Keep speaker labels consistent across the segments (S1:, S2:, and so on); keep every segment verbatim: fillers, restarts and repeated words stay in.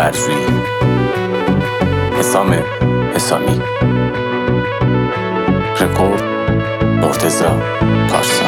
S1: برجویی حسام حسامی رکورد مرتضی پارسا.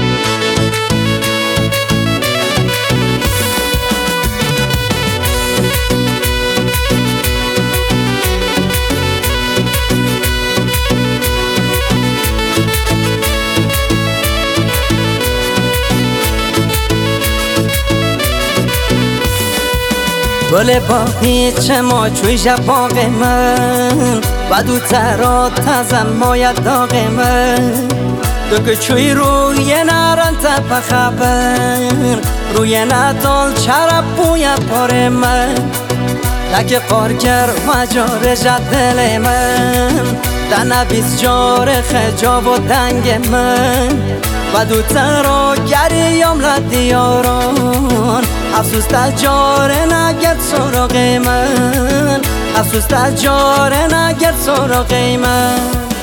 S2: گل باقی چه ما چوی باغ من و دو ترات تزم ماید داغ من دو که چوی روی نرن تپ خبر روی ندال چرب بوی پار من لکه قارگر و جار جد دل من در نبیز جار خجاب و دنگ من و دو ترا گریم لدیاران افسوس تجاره نگرد سراغ من افسوس تجاره نگرد سراغ من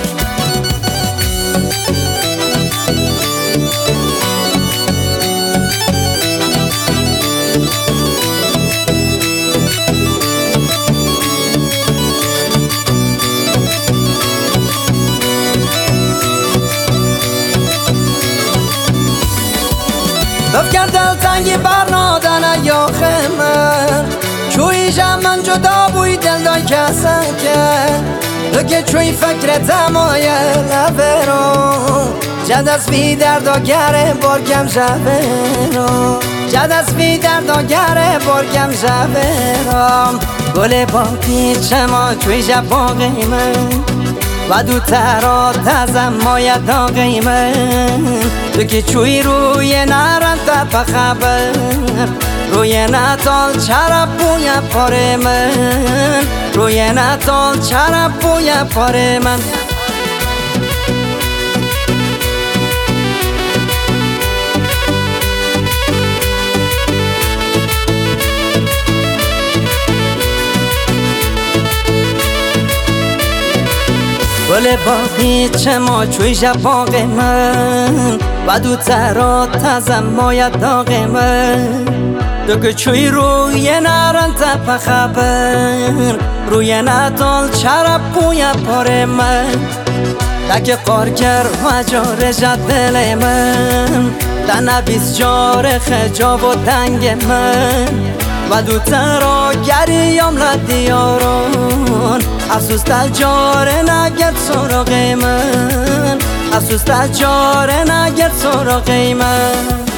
S2: بفکر دل تنگی برنادن یاخ من چوی من جدا بوی دل دای کسن کرد تو که چوی فکر تمایه لبه رو جد از بی درد و گره برگم جبه رو جد از بی درد و گره برگم جبه رو گل باقی چما چوی جب باقی من و دو ترا تزم ماید داغی من تو که چوی روی نرن تپ خبر روی نتال چرب بوی پار من روی نتال چرب بوی پار من گل باقی چه ما چوی باغ من و دو ترات تزم ماید داغ من تو که چوی روی نرن تپ خبر روی ندال چرب بوی پار من لکه قارگر و جار جد دل من در نبیز جار خجاب و دنگ من و دو ترا گریم لدیاران افسوس تجاره نگرد سراغ من افسوس تجاره نگرد سراغ من